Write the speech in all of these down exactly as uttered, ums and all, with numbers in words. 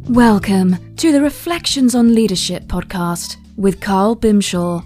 Welcome to the Reflections on Leadership podcast with Carl Bimshaw.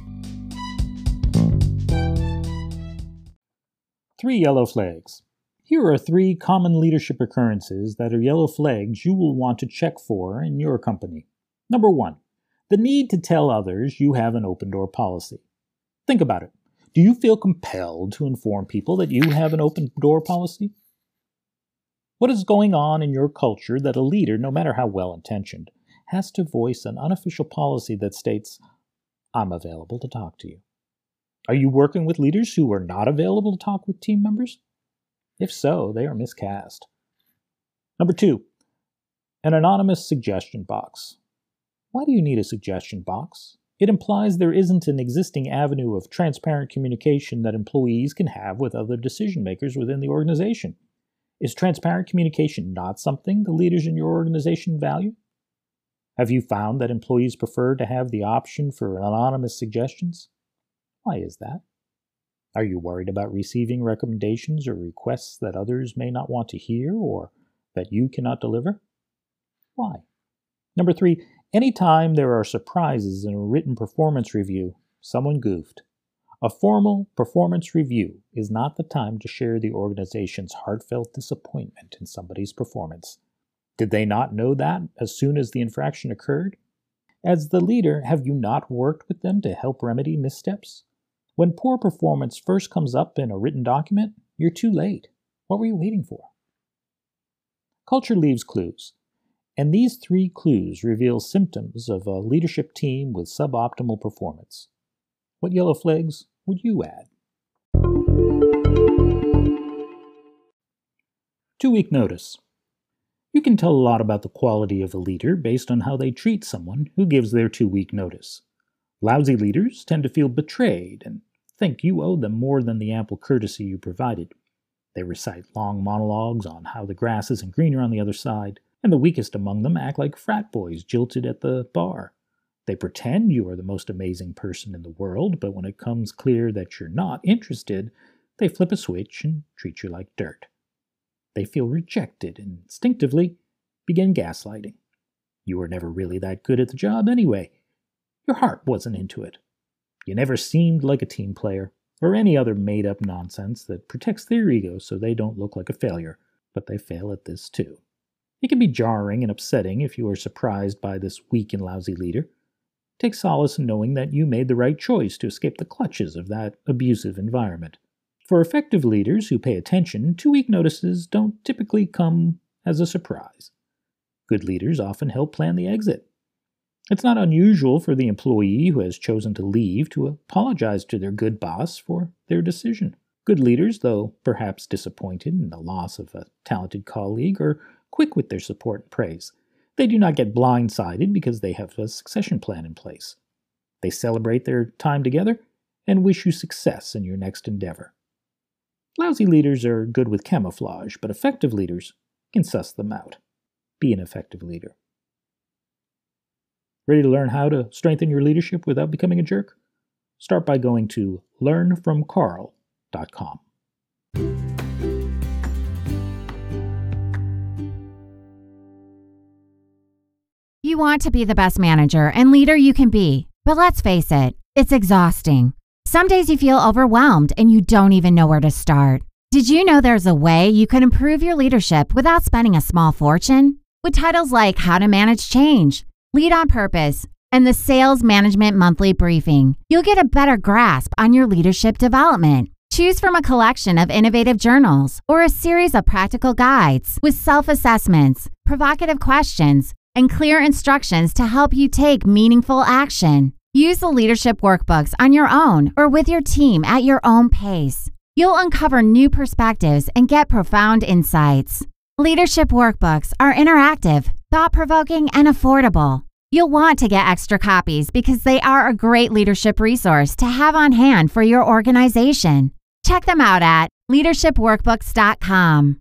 Three yellow flags. Here are three common leadership occurrences that are yellow flags you will want to check for in your company. Number one, the need to tell others you have an open door policy. Think about it. Do you feel compelled to inform people that you have an open door policy? What is going on in your culture that a leader, no matter how well-intentioned, has to voice an unofficial policy that states, I'm available to talk to you? Are you working with leaders who are not available to talk with team members? If so, they are miscast. Number two, an anonymous suggestion box. Why do you need a suggestion box? It implies there isn't an existing avenue of transparent communication that employees can have with other decision makers within the organization. Is transparent communication not something the leaders in your organization value? Have you found that employees prefer to have the option for anonymous suggestions? Why is that? Are you worried about receiving recommendations or requests that others may not want to hear or that you cannot deliver? Why? Number three, anytime there are surprises in a written performance review, someone goofed. A formal performance review is not the time to share the organization's heartfelt disappointment in somebody's performance. Did they not know that as soon as the infraction occurred? As the leader, have you not worked with them to help remedy missteps? When poor performance first comes up in a written document, you're too late. What were you waiting for? Culture leaves clues, and these three clues reveal symptoms of a leadership team with suboptimal performance. What yellow flags would you add? Two-week notice. You can tell a lot about the quality of a leader based on how they treat someone who gives their two-week notice. Lousy leaders tend to feel betrayed and think you owe them more than the ample courtesy you provided. They recite long monologues on how the grass isn't greener on the other side, and the weakest among them act like frat boys jilted at the bar. They pretend you are the most amazing person in the world, but when it comes clear that you're not interested, they flip a switch and treat you like dirt. They feel rejected and instinctively begin gaslighting. You were never really that good at the job anyway. Your heart wasn't into it. You never seemed like a team player, or any other made-up nonsense that protects their ego so they don't look like a failure, but they fail at this too. It can be jarring and upsetting if you are surprised by this weak and lousy leader. Take solace in knowing that you made the right choice to escape the clutches of that abusive environment. For effective leaders who pay attention, two-week notices don't typically come as a surprise. Good leaders often help plan the exit. It's not unusual for the employee who has chosen to leave to apologize to their good boss for their decision. Good leaders, though perhaps disappointed in the loss of a talented colleague, are quick with their support and praise. They do not get blindsided because they have a succession plan in place. They celebrate their time together and wish you success in your next endeavor. Lousy leaders are good with camouflage, but effective leaders can suss them out. Be an effective leader. Ready to learn how to strengthen your leadership without becoming a jerk? Start by going to learn from carl dot com. You want to be the best manager and leader you can be, but let's face it, it's exhausting. Some days you feel overwhelmed and you don't even know where to start. Did you know there's a way you can improve your leadership without spending a small fortune? With titles like How to Manage Change, Lead on Purpose, and the Sales Management Monthly Briefing, you'll get a better grasp on your leadership development. Choose from a collection of innovative journals or a series of practical guides with self-assessments, provocative questions, and clear instructions to help you take meaningful action. Use the leadership workbooks on your own or with your team at your own pace. You'll uncover new perspectives and get profound insights. Leadership workbooks are interactive, thought-provoking, and affordable. You'll want to get extra copies because they are a great leadership resource to have on hand for your organization. Check them out at leadership workbooks dot com.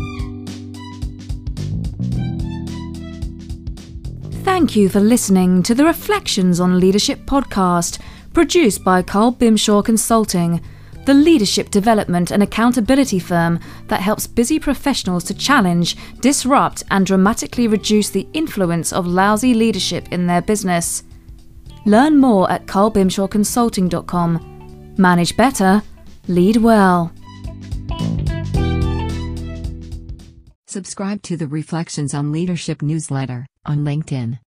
Thank you for listening to the Reflections on Leadership podcast, produced by Carl Bimshaw Consulting. the leadership development and accountability firm that helps busy professionals to challenge, disrupt, and dramatically reduce the influence of lousy leadership in their business. Learn more at carl bimshaw consulting dot com. Manage better, lead well. Subscribe to the Reflections on Leadership newsletter on LinkedIn.